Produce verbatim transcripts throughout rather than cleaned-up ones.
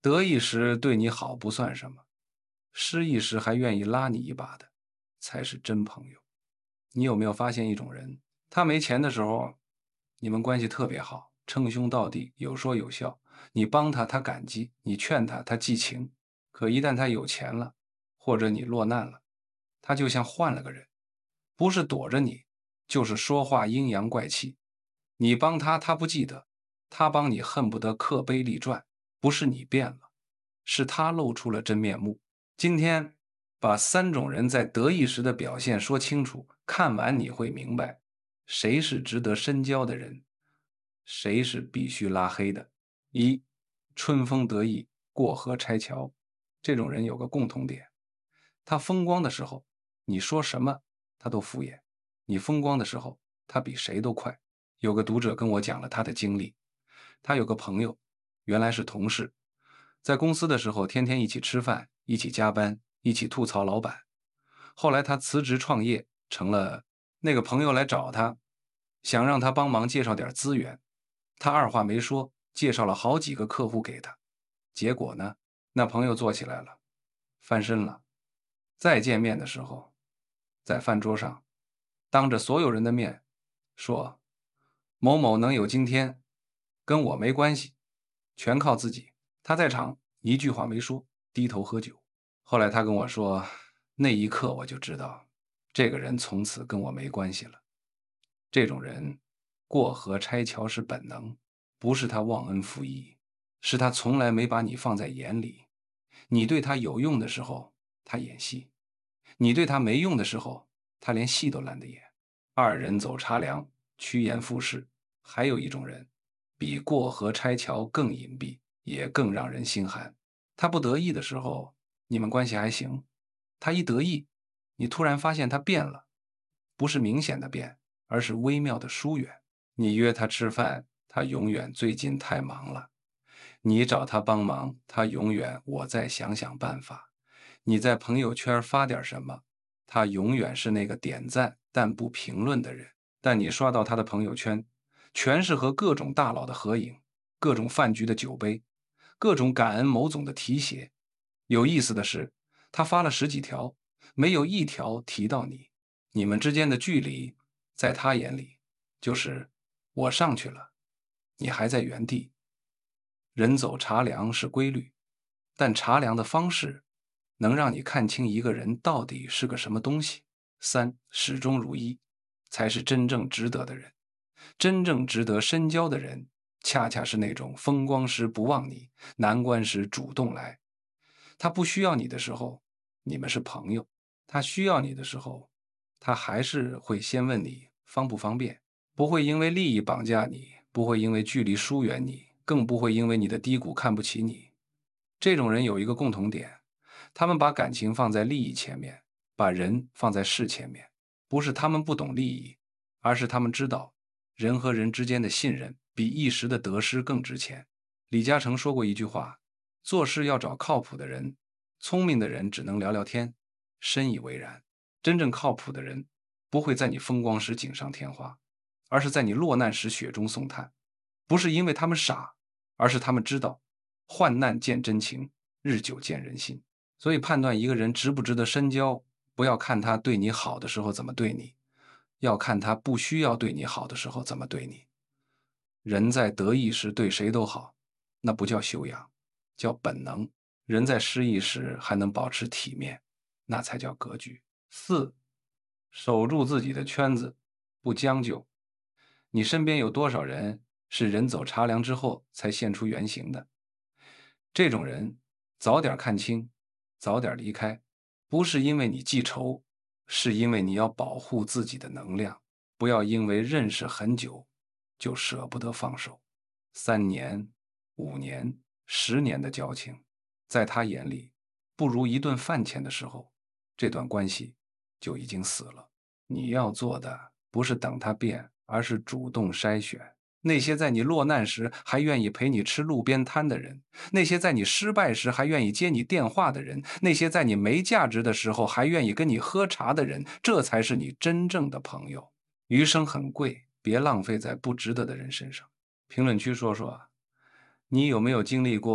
得意时对你好不算什么，失意时还愿意拉你一把的，才是真朋友。你有没有发现一种人，他没钱的时候，你们关系特别好，称兄道弟，有说有笑，你帮他他感激，你劝他他寄情。可一旦他有钱了，或者你落难了，他就像换了个人，不是躲着你，就是说话阴阳怪气。你帮他他不记得，他帮你恨不得刻碑立传。不是你变了，是他露出了真面目。今天把三种人在得意时的表现说清楚，看完你会明白，谁是值得深交的人，谁是必须拉黑的。一，春风得意，过河拆桥。这种人有个共同点，他风光的时候，你说什么他都敷衍；你风光的时候，他比谁都快。有个读者跟我讲了他的经历，他有个朋友，原来是同事，在公司的时候天天一起吃饭，一起加班，一起吐槽老板。后来他辞职创业，成了那个朋友来找他，想让他帮忙介绍点资源。他二话没说，介绍了好几个客户给他。结果呢，那朋友做起来了，翻身了。再见面的时候，在饭桌上，当着所有人的面说：某某能有今天，跟我没关系，全靠自己。他在场一句话没说，低头喝酒。后来他跟我说，那一刻我就知道，这个人从此跟我没关系了。这种人过河拆桥是本能，不是他忘恩负义，是他从来没把你放在眼里。你对他有用的时候，他演戏；你对他没用的时候，他连戏都懒得演。二人走茶凉，趋炎附势。还有一种人，比过河拆桥更隐蔽，也更让人心寒。他不得意的时候，你们关系还行；他一得意，你突然发现他变了，不是明显的变，而是微妙的疏远。你约他吃饭，他永远最近太忙了；你找他帮忙，他永远我再想想办法；你在朋友圈发点什么，他永远是那个点赞但不评论的人。但你刷到他的朋友圈，全是和各种大佬的合影，各种饭局的酒杯，各种感恩某总的提携。有意思的是，他发了十几条，没有一条提到你。你们之间的距离，在他眼里，就是我上去了，你还在原地。人走茶凉是规律，但茶凉的方式，能让你看清一个人到底是个什么东西。三，始终如一，才是真正值得的人。真正值得深交的人，恰恰是那种风光时不忘你，难关时主动来。他不需要你的时候，你们是朋友；他需要你的时候，他还是会先问你方不方便，不会因为利益绑架你，不会因为距离疏远你，更不会因为你的低谷看不起你。这种人有一个共同点，他们把感情放在利益前面，把人放在事前面。不是他们不懂利益，而是他们知道人和人之间的信任比一时的得失更值钱。李嘉诚说过一句话，做事要找靠谱的人，聪明的人只能聊聊天，深以为然。真正靠谱的人，不会在你风光时锦上添花，而是在你落难时雪中送炭。不是因为他们傻，而是他们知道患难见真情，日久见人心。所以判断一个人值不值得深交，不要看他对你好的时候怎么对你，要看他不需要对你好的时候怎么对你。人在得意时对谁都好，那不叫修养，叫本能。人在失意时还能保持体面，那才叫格局。四，守住自己的圈子，不将就。你身边有多少人是人走茶凉之后才现出原形的？这种人，早点看清，早点离开。不是因为你记仇，是因为你要保护自己的能量。不要因为认识很久，就舍不得放手。三年、五年、十年的交情，在他眼里，不如一顿饭钱的时候，这段关系就已经死了。你要做的，不是等他变，而是主动筛选。那些在你落难时还愿意陪你吃路边摊的人，那些在你失败时还愿意接你电话的人，那些在你没价值的时候还愿意跟你喝茶的人，这才是你真正的朋友。余生很贵，别浪费在不值得的人身上。评论区说说，你有没有经历过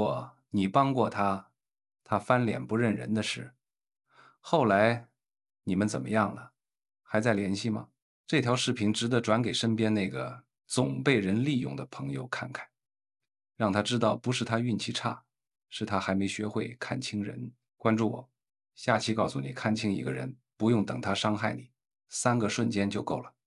你帮过他，他翻脸不认人的事。后来你们怎么样了？还在联系吗？这条视频值得转给身边那个总被人利用的朋友看看，让他知道不是他运气差，是他还没学会看清人。关注我，下期告诉你看清一个人，不用等他伤害你，三个瞬间就够了。